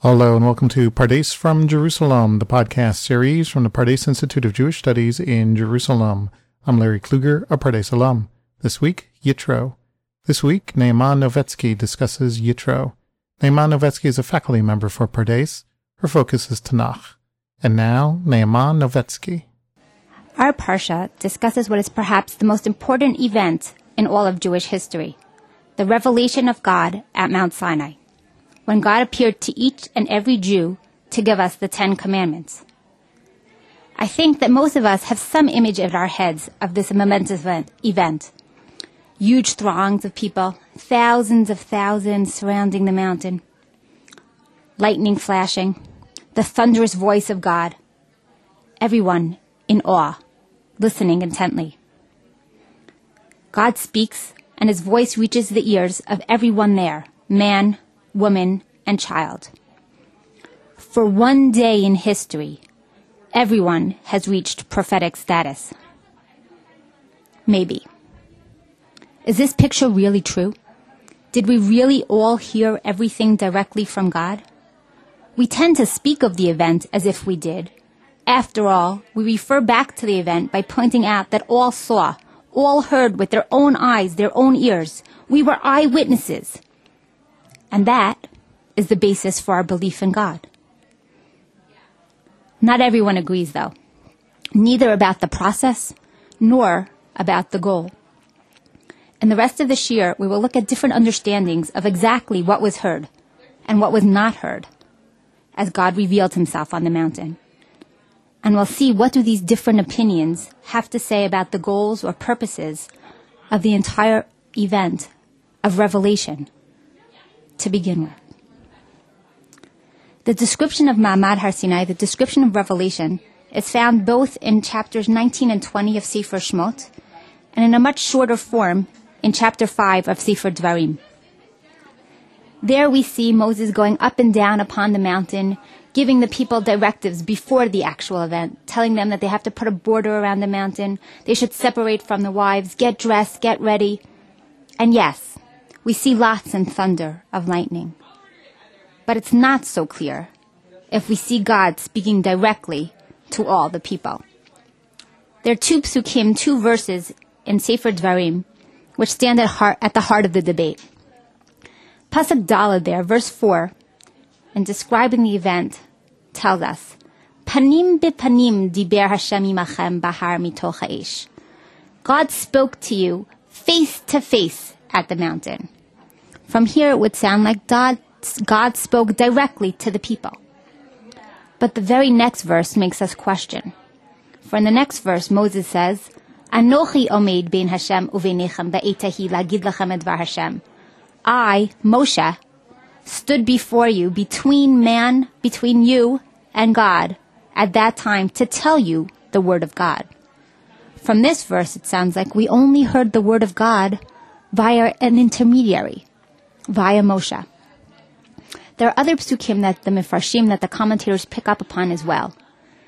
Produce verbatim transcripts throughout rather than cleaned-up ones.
Hello and welcome to Pardes from Jerusalem, the podcast series from the Pardes Institute of Jewish Studies in Jerusalem. I'm Larry Kluger, a Pardes alum. This week, Yitro. This week, Neiman Novetsky discusses Yitro. Neiman Novetsky is a faculty member for Pardes. Her focus is Tanakh. And now, Neiman Novetsky. Our Parsha discusses what is perhaps the most important event in all of Jewish history, the revelation of God at Mount Sinai, when God appeared to each and every Jew to give us the Ten Commandments. I think that most of us have some image in our heads of this momentous event. event. Huge throngs of people, thousands of thousands surrounding the mountain, lightning flashing, the thunderous voice of God, everyone in awe, listening intently. God speaks, and his voice reaches the ears of everyone there, man, woman, and child. For one day in history, everyone has reached prophetic status. Maybe. Is this picture really true? Did we really all hear everything directly from God? We tend to speak of the event as if we did. After all, we refer back to the event by pointing out that all saw, all heard with their own eyes, their own ears. We were eyewitnesses. And that is the basis for our belief in God. Not everyone agrees, though, neither about the process nor about the goal. In the rest of this year, we will look at different understandings of exactly what was heard and what was not heard as God revealed himself on the mountain. And we'll see what do these different opinions have to say about the goals or purposes of the entire event of revelation to begin with. The description of Ma'amad Har Sinai, the description of revelation, is found both in chapters nineteen and twenty of Sefer Shmot, and in a much shorter form in chapter five of Sefer Dvarim. There we see Moses going up and down upon the mountain, giving the people directives before the actual event, telling them that they have to put a border around the mountain, they should separate from the wives, get dressed, get ready. And yes, we see lots and thunder of lightning. But it's not so clear if we see God speaking directly to all the people. There are two psukim, two verses in Sefer Dvarim, which stand at, heart, at the heart of the debate. Pasuk Daled there, verse four, in describing the event, tells us, Panim bepanim diber Hashem imachem bahar mitoch ha'esh. God spoke to you face to face at the mountain. From here, it would sound like God, God spoke directly to the people. But the very next verse makes us question. For in the next verse, Moses says, Anochi omed bein Hashem uveinechem ba'etahi lagid lachem edvar Hashem. I, Moshe, stood before you, between man, between you and God, at that time to tell you the word of God. From this verse, it sounds like we only heard the word of God via an intermediary, via Moshe. There are other psukim that the Mefarshim, that the commentators pick up upon as well.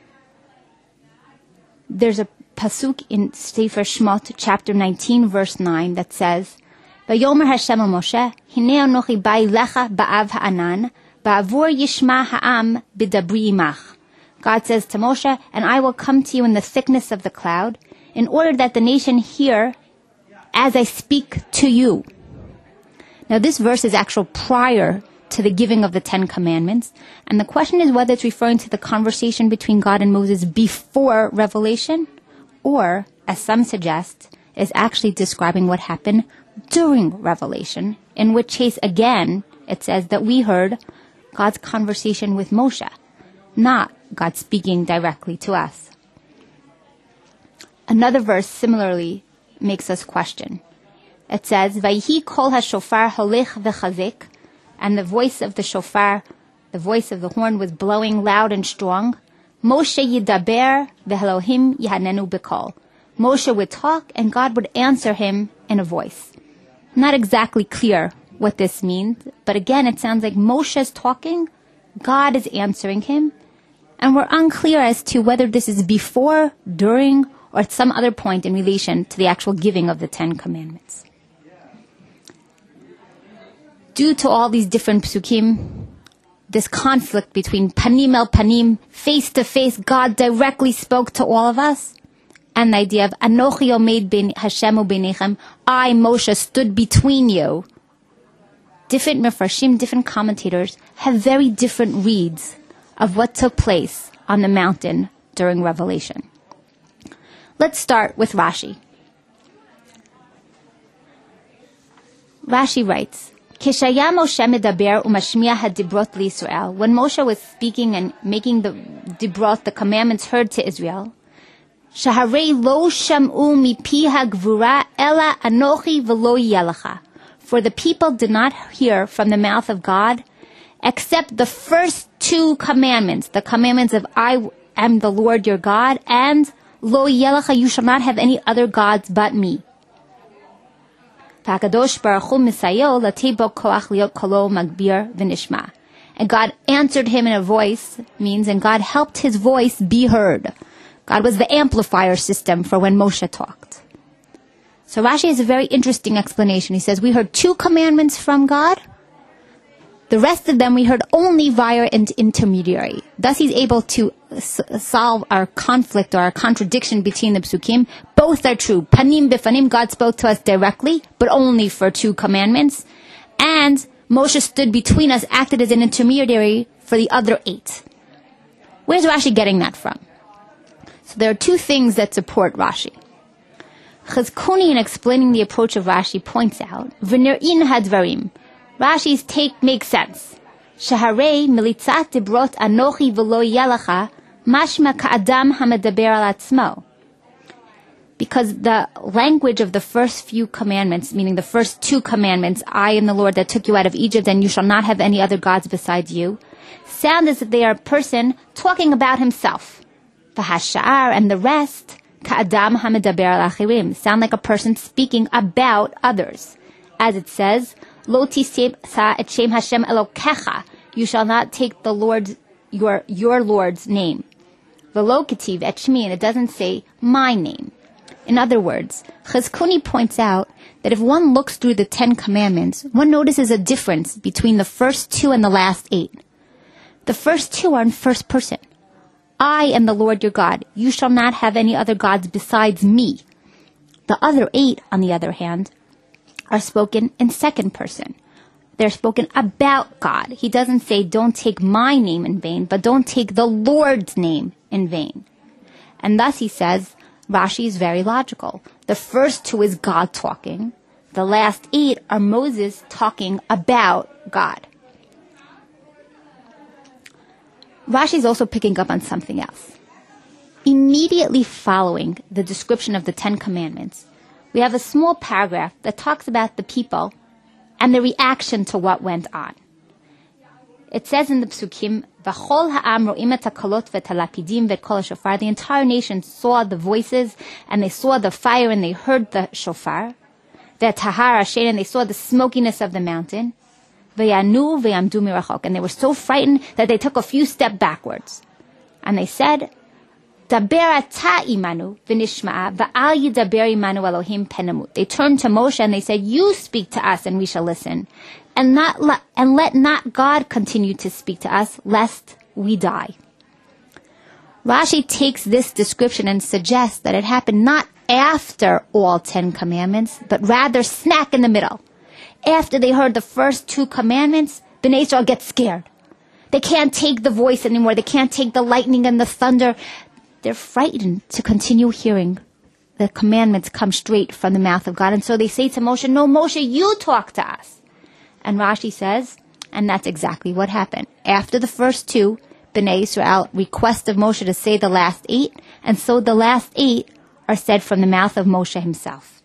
There's a pasuk in Sefer Shmot, chapter nineteen, verse nine, that says, Vayomer Hashem el Moshe, Hinei anochi bai lecha ba'av ha'anan, ba'avur yishma ha'am b'dabri imach. God says to Moshe, and I will come to you in the thickness of the cloud, in order that the nation hear as I speak to you. Now this verse is actual prior to the giving of the Ten Commandments, and the question is whether it's referring to the conversation between God and Moses before revelation, or, as some suggest, is actually describing what happened during revelation, in which case, again, it says that we heard God's conversation with Moshe, not God speaking directly to us. Another verse similarly makes us question. It says, Vayhi kol hashofar holech v'chazik, and the voice of the shofar, the voice of the horn, was blowing loud and strong. Moshe yidaber v'Elohim yihanenu b'kol. Moshe would talk, and God would answer him in a voice. Not exactly clear what this means, but again, it sounds like Moshe is talking, God is answering him, and we're unclear as to whether this is before, during, or at some other point in relation to the actual giving of the Ten Commandments. Due to all these different psukim, this conflict between panim el panim, face to face, God directly spoke to all of us, and the idea of Anochi omed ben Hashem u'beinechem, I, Moshe, stood between you. Different mefarshim, different commentators have very different reads of what took place on the mountain during Revelation. Let's start with Rashi. Rashi writes, Kishaya Moshe medaber umashmiya hadibrot liYisrael. When Moshe was speaking and making the dibrot, the commandments heard to Israel, Shaharei lo sham'u mipi hagvura ela anochi v'lo yelecha. For the people did not hear from the mouth of God except the first two commandments, the commandments of I am the Lord your God, and lo yelecha, you shall not have any other gods but me. And God answered him in a voice, means, and God helped his voice be heard. God was the amplifier system for when Moshe talked. So Rashi has a very interesting explanation. He says, we heard two commandments from God. The rest of them we heard only via an intermediary. Thus he's able to s- solve our conflict or our contradiction between the psukim. Both are true. Panim bifanim, God spoke to us directly, but only for two commandments. And Moshe stood between us, acted as an intermediary for the other eight. Where's Rashi getting that from? So there are two things that support Rashi. Chazkuni, in explaining the approach of Rashi, points out, V'nir'in hadvarim. Rashi's take makes sense. Shaharei militzat dibrot anochi v'lo yelecha mashma ka'adam hamedaber al atzmo. Because the language of the first few commandments, meaning the first two commandments, I am the Lord that took you out of Egypt and you shall not have any other gods besides you, sound as if they are a person talking about himself. V'hasha'ar, and the rest, ka'adam hamedaber al achirim, sound like a person speaking about others. As it says, Lo tiseh et shem Hashem Elokecha. You shall not take the Lord's, your, your Lord's name. V'lo ketiv et shmi, and it doesn't say my name. In other words, Chazkuni points out that if one looks through the Ten Commandments, one notices a difference between the first two and the last eight. The first two are in first person. I am the Lord your God. You shall not have any other gods besides me. The other eight, on the other hand, are spoken in second person. They're spoken about God. He doesn't say, don't take my name in vain, but don't take the Lord's name in vain. And thus he says, Rashi is very logical. The first two is God talking. The last eight are Moses talking about God. Rashi is also picking up on something else. Immediately following the description of the Ten Commandments, we have a small paragraph that talks about the people and the reaction to what went on. It says in the psukim, "V'chol ha'am ro'im et hakolot v'et halapidim v'et kol hashofar." The entire nation saw the voices, and they saw the fire, and they heard the shofar. V'et tahar hashen, and they saw the smokiness of the mountain. V'yanu v'yamdu mirachok, and they were so frightened that they took a few steps backwards. And they said, Daber ata imanu v'nishma'a v'al yidaber imanu Elohim penamut. They turned to Moshe and they said, you speak to us and we shall listen. And not le- and let not God continue to speak to us, lest we die. Rashi takes this description and suggests that it happened not after all Ten Commandments, but rather smack in the middle. After they heard the first two commandments, Bnei Israel gets scared. They can't take the voice anymore. They can't take the lightning and the thunder. They're frightened to continue hearing the commandments come straight from the mouth of God. And so they say to Moshe, no, Moshe, you talk to us. And Rashi says, and that's exactly what happened. After the first two, Bnei Israel request of Moshe to say the last eight, and so the last eight are said from the mouth of Moshe himself.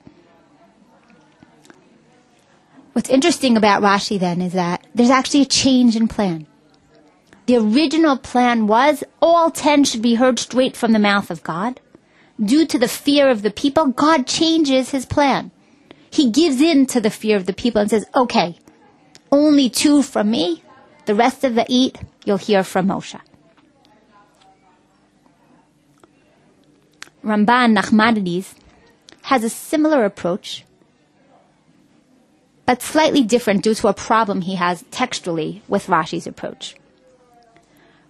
What's interesting about Rashi then is that there's actually a change in plan. The original plan was all ten should be heard straight from the mouth of God. Due to the fear of the people, God changes his plan. He gives in to the fear of the people and says, okay, only two from me, the rest of the eight you'll hear from Moshe. Ramban Nachmanides has a similar approach, but slightly different due to a problem he has textually with Rashi's approach.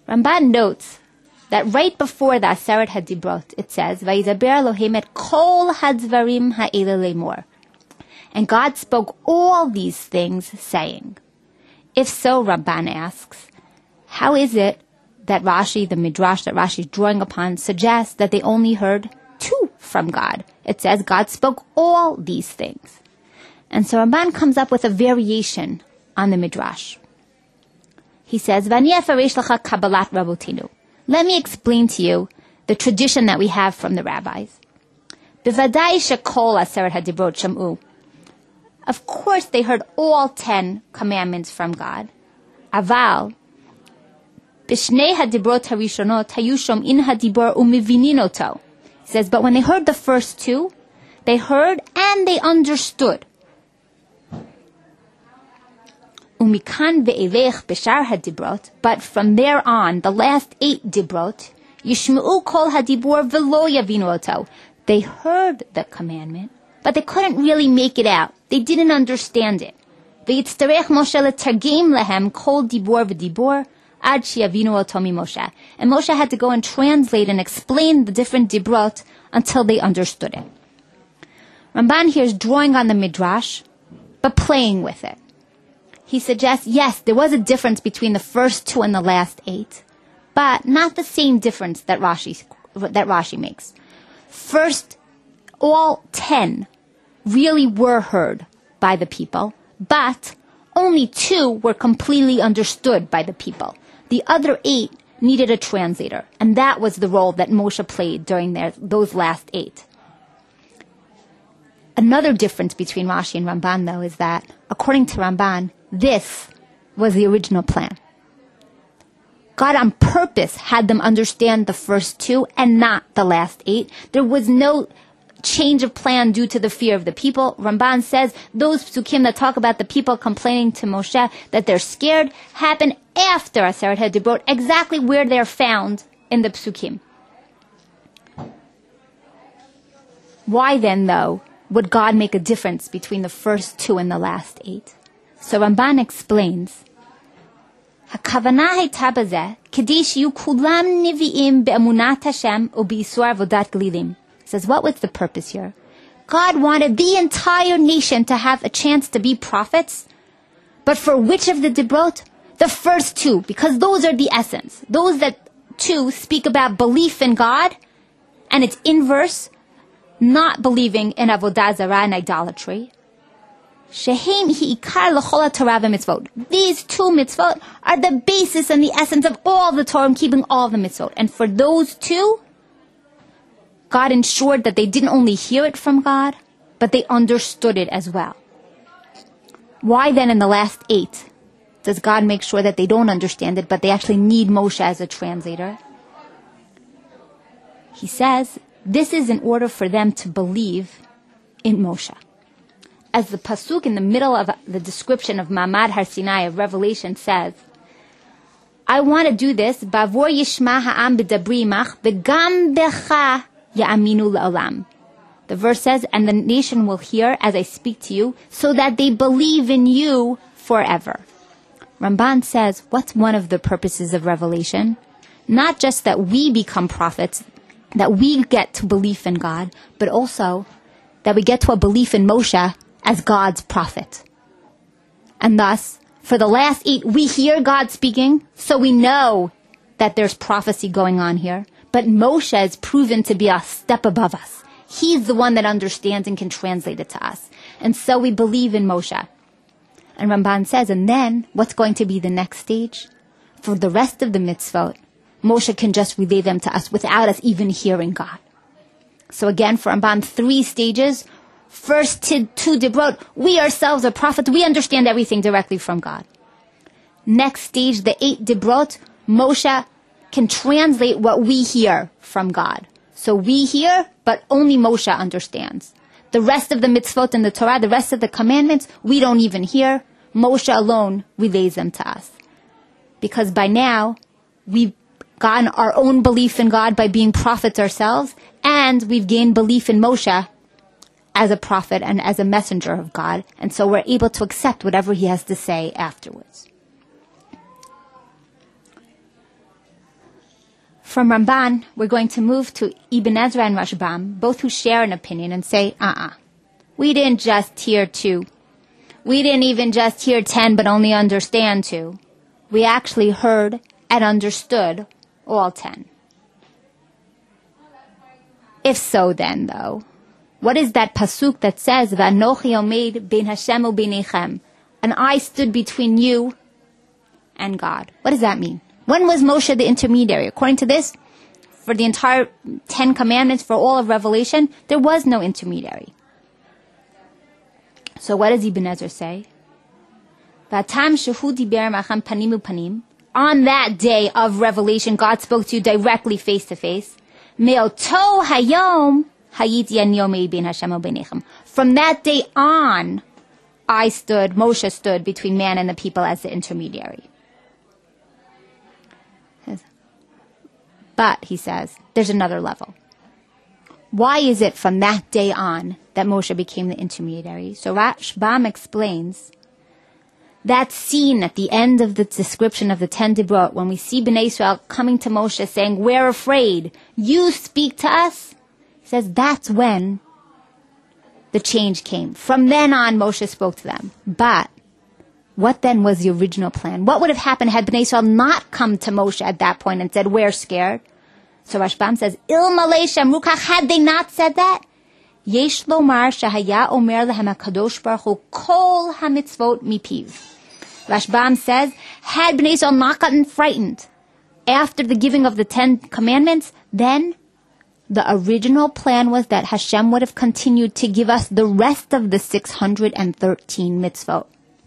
Ramban notes that right before the Aseret HaDibrot, it says, Vayidaber Elohim et kol hadvarim ha'ele lemor. And God spoke all these things, saying. If so, Ramban asks, how is it that Rashi, the Midrash that Rashi is drawing upon, suggests that they only heard two from God? It says God spoke all these things. And so Ramban comes up with a variation on the Midrash. He says, Vani afaresh lacha kabbalat rabotinu. Let me explain to you the tradition that we have from the rabbis. Bevadai shekol aseret hadibrot sham'u. Of course, they heard all ten commandments from God. Aval, b'shnei hadibrot harishonot hayu shom'in hadibor umivinin oto. He says, but when they heard the first two, they heard and they understood. Umikan ve'elech b'shar hadibrot, but from there on, the last eight dibrot, yishma'u kol hadibor v'lo yavinu oto. They heard the commandment, but they couldn't really make it out. They didn't understand it. Ve'yitzterech Moshe letargem lehem kol dibor v'dibor ad sheyavinu oto mi-Moshe. And Moshe had to go and translate and explain the different dibrot until they understood it. Ramban here is drawing on the Midrash, but playing with it. He suggests, yes, there was a difference between the first two and the last eight, but not the same difference that Rashi, that Rashi makes. First, all ten really were heard by the people, but only two were completely understood by the people. The other eight needed a translator, and that was the role that Moshe played during their, those last eight. Another difference between Rashi and Ramban, though, is that, according to Ramban, this was the original plan. God on purpose had them understand the first two and not the last eight. There was no change of plan due to the fear of the people. Ramban says those psukim that talk about the people complaining to Moshe that they're scared happen after Aseret HaDibrot, exactly where they're found in the psukim. Why then, though, would God make a difference between the first two and the last eight? So Ramban explains, "Hakavana hayta bazeh kedei shiyu kulam nevi'im be'emunat Hashem u'be'isur avodat gelilim." Says, what was the purpose here? God wanted the entire nation to have a chance to be prophets, but for which of the dibrot? The first two, because those are the essence. Those that two speak about belief in God, and it's inverse, not believing in avodah zarah and idolatry. Shehem hi'ikar l'chol ha'torah v'mitzvot. These two mitzvot are the basis and the essence of all the Torah and keeping all the mitzvot. And for those two, God ensured that they didn't only hear it from God, but they understood it as well. Why then in the last eight does God make sure that they don't understand it, but they actually need Moshe as a translator? He says, this is in order for them to believe in Moshe. As the pasuk in the middle of the description of Ma'amad Har Sinai of Revelation says, I want to do this, Bavor yishma ha'am b'dabri imach, v'gam becha ya'aminu la'olam. The verse says, and the nation will hear as I speak to you, so that they believe in you forever. Ramban says, what's one of the purposes of Revelation? Not just that we become prophets, that we get to belief in God, but also that we get to a belief in Moshe as God's prophet. And thus, for the last eight, we hear God speaking, so we know that there's prophecy going on here. But Moshe is proven to be a step above us. He's the one that understands and can translate it to us. And so we believe in Moshe. And Ramban says, and then, what's going to be the next stage? For the rest of the mitzvot, Moshe can just relay them to us without us even hearing God. So again, for Ramban, three stages. First to two dibrot, we ourselves are prophets. We understand everything directly from God. Next stage, the eight dibrot, Moshe can translate what we hear from God. So we hear, but only Moshe understands. The rest of the mitzvot and the Torah, the rest of the commandments, we don't even hear. Moshe alone relays them to us. Because by now, we've gotten our own belief in God by being prophets ourselves, and we've gained belief in Moshe as a prophet and as a messenger of God, and so we're able to accept whatever he has to say afterwards. From Ramban, we're going to move to Ibn Ezra and Rashbam, both who share an opinion and say, uh-uh, we didn't just hear two. We didn't even just hear ten, but only understand two. We actually heard and understood all ten. If so then, though, what is that pasuk that says, V'anochi omed bein Hashem u'beinechem, and I stood between you and God? What does that mean? When was Moshe the intermediary? According to this, for the entire Ten Commandments, for all of Revelation, there was no intermediary. So what does Ibn Ezra say? V'atam shehu diber machem panim u'panim. On that day of Revelation, God spoke to you directly face to face. Me'oto hayom hayiti ani omed bein Hashem u'beinechem. From that day on, I stood, Moshe stood between man and the people as the intermediary. But, he says, there's another level. Why is it from that day on that Moshe became the intermediary? So Rashbam explains that scene at the end of the description of the Ten Dibrot, when we see Bnei Israel coming to Moshe saying, we're afraid, you speak to us. He says that's when the change came. From then on, Moshe spoke to them. But what then was the original plan? What would have happened had Bnei Israel not come to Moshe at that point and said, we're scared? So Rashbam says, Ilmalei Shamrukach, had they not said that, Yesh lomar shahaya omer lehem HaKadosh Baruch Hu kol hamitzvot mipiv. Rashbam says, had Bnei Israel not gotten frightened after the giving of the Ten Commandments, then the original plan was that Hashem would have continued to give us the rest of the six hundred thirteen mitzvot.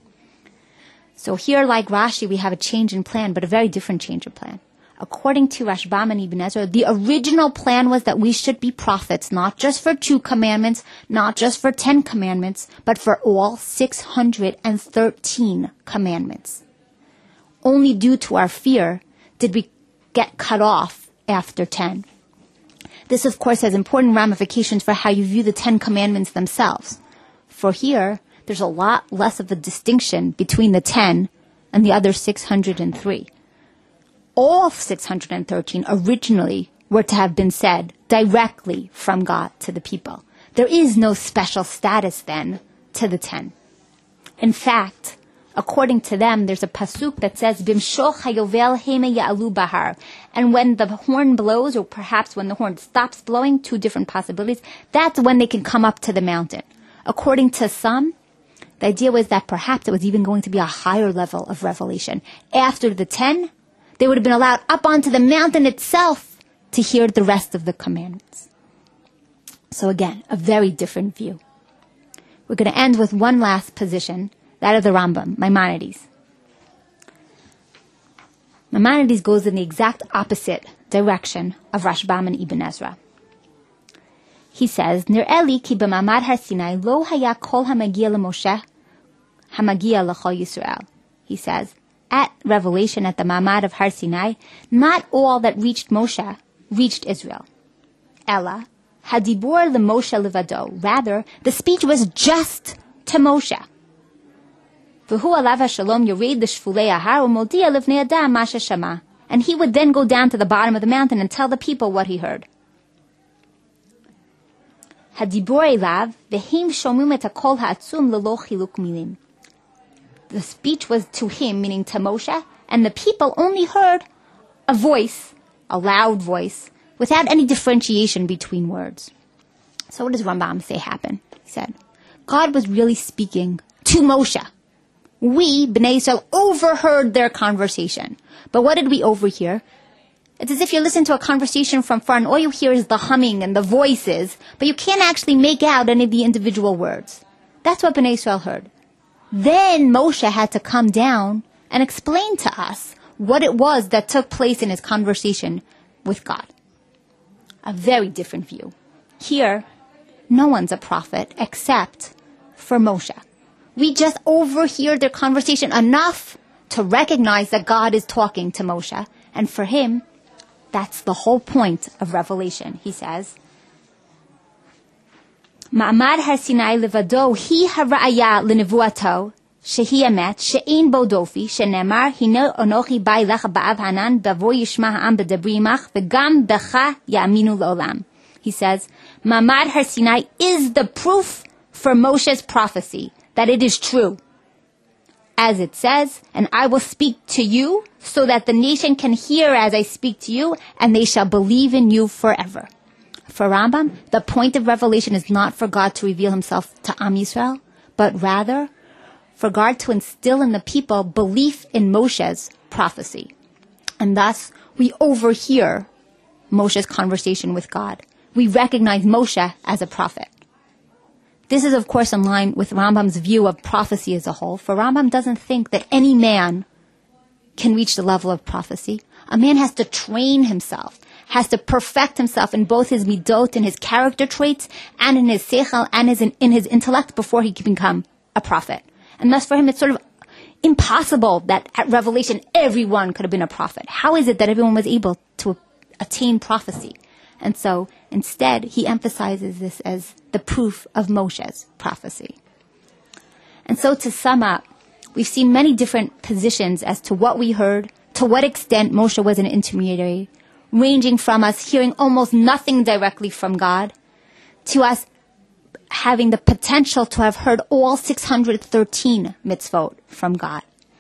So here, like Rashi, we have a change in plan, but a very different change in plan. According to Rashbam and Ibn Ezra, the original plan was that we should be prophets, not just for two commandments, not just for ten commandments, but for all six hundred thirteen commandments. Only due to our fear did we get cut off after ten. This, of course, has important ramifications for how you view the Ten Commandments themselves. For here, there's a lot less of a distinction between the ten and the other six hundred three. All six hundred thirteen originally were to have been said directly from God to the people. There is no special status then to the ten. In fact, according to them, there's a pasuk that says, Bimshoch hayovel heme ya'alu bahar. And when the horn blows, or perhaps when the horn stops blowing, two different possibilities, that's when they can come up to the mountain. According to some, the idea was that perhaps it was even going to be a higher level of revelation. After the ten, they would have been allowed up onto the mountain itself to hear the rest of the commandments. So again, a very different view. We're going to end with one last position, that of the Rambam, Maimonides. Maimonides goes in the exact opposite direction of Rashbam and Ibn Ezra. He says, Nir'eli ki b'mamad Har Sinai lo haya kol hamagia l'Moshe hamagia l'chol Yisrael. He says, at Revelation, at the Mamad of Har Sinai, not all that reached Moshe reached Israel. Ella, hadibur l'Moshe levado. Rather, the speech was just to Moshe. V'hu alav hashalom yored l'shfulei ahar u'modia livnei adam ma sheshama. And he would then go down to the bottom of the mountain and tell the people what he heard. Hadibur elav v'him shomim et hakol ha'atzum lelo chiluk milim. The speech was to him, meaning to Moshe, and the people only heard a voice, a loud voice, without any differentiation between words. So what does Rambam say happened? He said, God was really speaking to Moshe. We, Bnei Israel, overheard their conversation. But what did we overhear? It's as if you listen to a conversation from far and all you hear is the humming and the voices, but you can't actually make out any of the individual words. That's what Bnei Israel heard. Then Moshe had to come down and explain to us what it was that took place in his conversation with God. A very different view. Here, no one's a prophet except for Moshe. We just overhear their conversation enough to recognize that God is talking to Moshe. And for him, that's the whole point of Revelation. He says, Ma'amad Har Sinai levado hi hara'aya l'nevuato שהיא אמת, שאין בו דופי, שנאמר, הנה אנוכי בא אליך באב הענן, בבוא ישמע העם בדברי עמך, וגם בך יאמינו לעולם. He says, Ma'amad Har Sinai is the proof for Moshe's prophecy, that it is true. As it says, and I will speak to you, so that the nation can hear as I speak to you, and they shall believe in you forever. For Rambam, the point of revelation is not for God to reveal himself to Am Yisrael, but rather for God to instill in the people belief in Moshe's prophecy. And thus, we overhear Moshe's conversation with God. We recognize Moshe as a prophet. This is, of course, in line with Rambam's view of prophecy as a whole, for Rambam doesn't think that any man can reach the level of prophecy. A man has to train himself, has to perfect himself in both his midot and his character traits, and in his seichel and his, in his intellect before he can become a prophet. And thus for him it's sort of impossible that at Revelation everyone could have been a prophet. How is it that everyone was able to attain prophecy? And so instead he emphasizes this as the proof of Moshe's prophecy. And so to sum up, we've seen many different positions as to what we heard, to what extent Moshe was an intermediary, ranging from us hearing almost nothing directly from God, to us having the potential to have heard all six hundred thirteen mitzvot from God.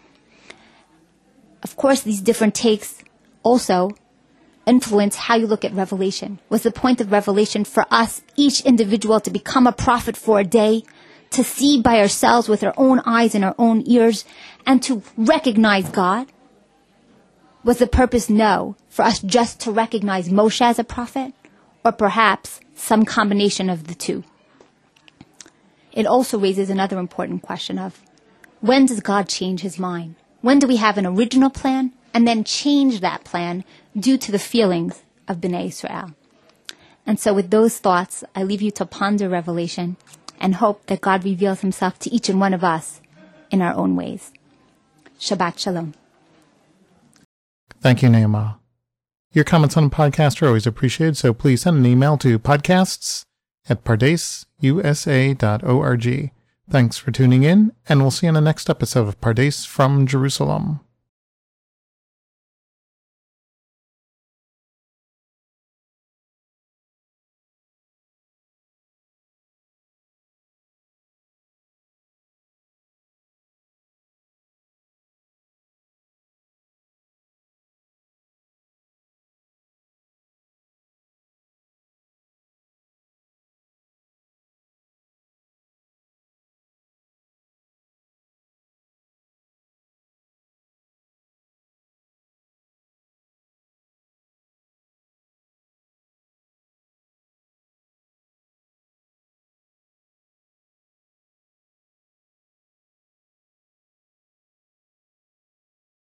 Of course, these different takes also influence how you look at Revelation. Was the point of Revelation for us, each individual, to become a prophet for a day, to see by ourselves with our own eyes and our own ears, and to recognize God? Was the purpose, no, for us just to recognize Moshe as a prophet, or perhaps some combination of the two? It also raises another important question of, when does God change his mind? When do we have an original plan and then change that plan due to the feelings of Bnei Israel? And so with those thoughts, I leave you to ponder Revelation and hope that God reveals himself to each and one of us in our own ways. Shabbat Shalom. Thank you, Ne'amah. Your comments on the podcast are always appreciated, so please send an email to podcasts at pardes u s a dot org. Thanks for tuning in, and we'll see you in the next episode of Pardes from Jerusalem.